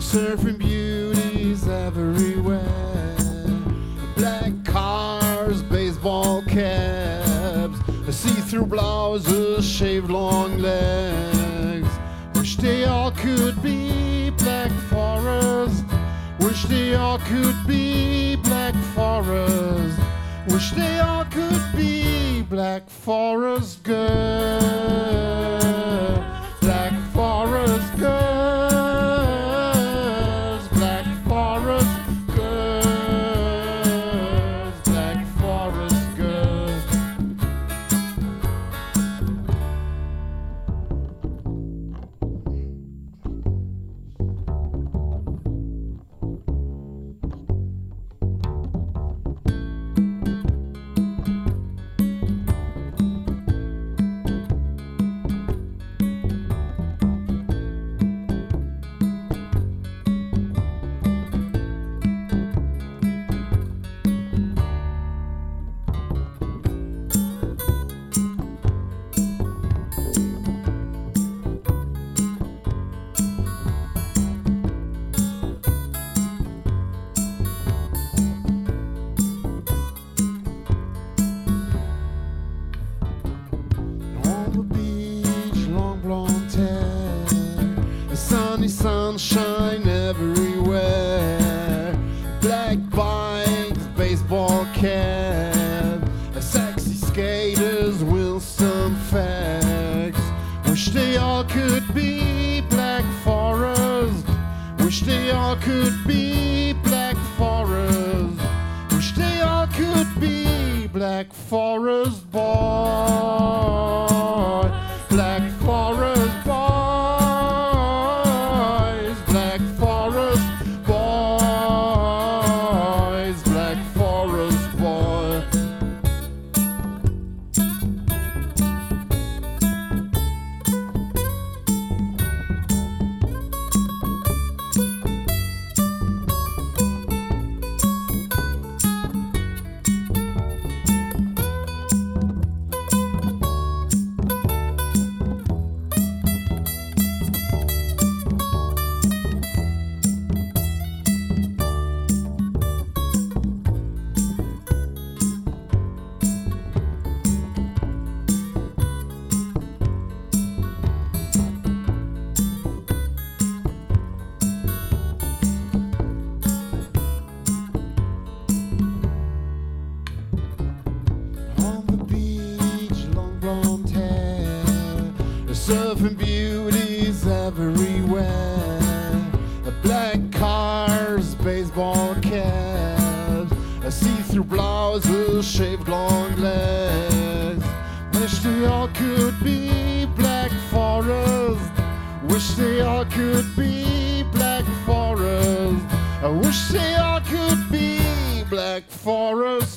surfing beauties everywhere, black cars, baseball caps, see-through blouses, shaved long legs. Wish they all could be Black Forest. Wish they all could be Black Forest. Wish they all could be Black Forest girls. Black Forest girls. Black Forest girls. Black Forest girls. Sunny sunshine everywhere, black bikes, baseball cap, sexy skaters, Wilson facts. Wish they all could be Black Forest. Wish they all could be Black Forest. Wish they all could be Black Forest boy. Black Forest boy. Surfing beauties everywhere, black cars, baseball caps, see-through blouses, shaved long legs. Wish they all could be Black Forest. Wish they all could be Black Forest. I wish they all could be Black Forest.